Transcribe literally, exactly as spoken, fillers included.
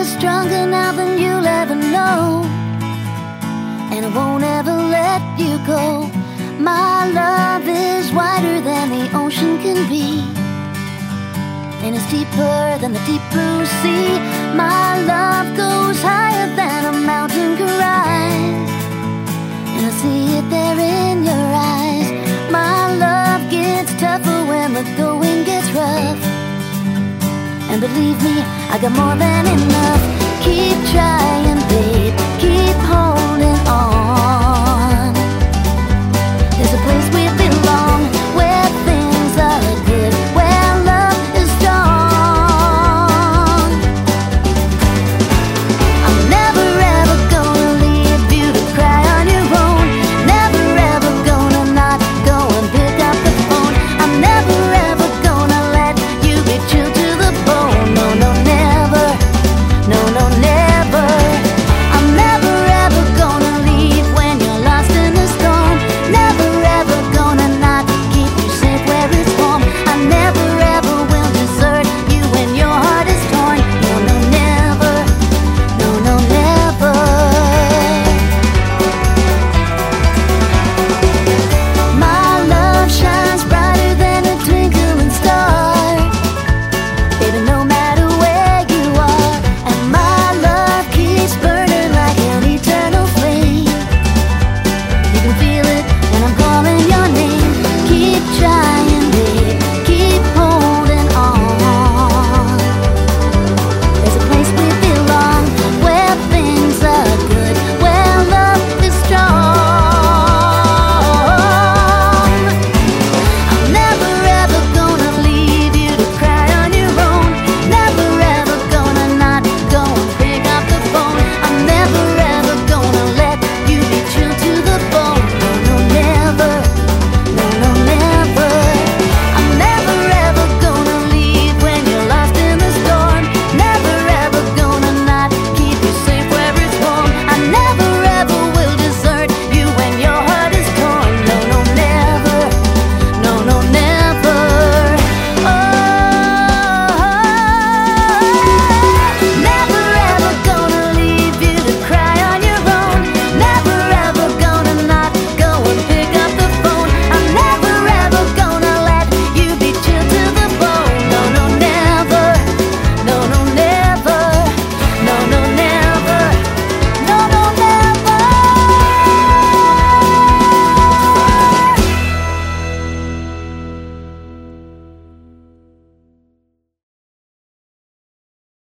stronger now than you'll ever know, and I won't ever let you go. My love is wider than the ocean can be, and it's deeper than the deep blue sea. My love goes higher than a mountain can rise, and I see it there in your eyes. My love gets tougher when the going gets rough, and believe me, I got more than enough. Keep trying.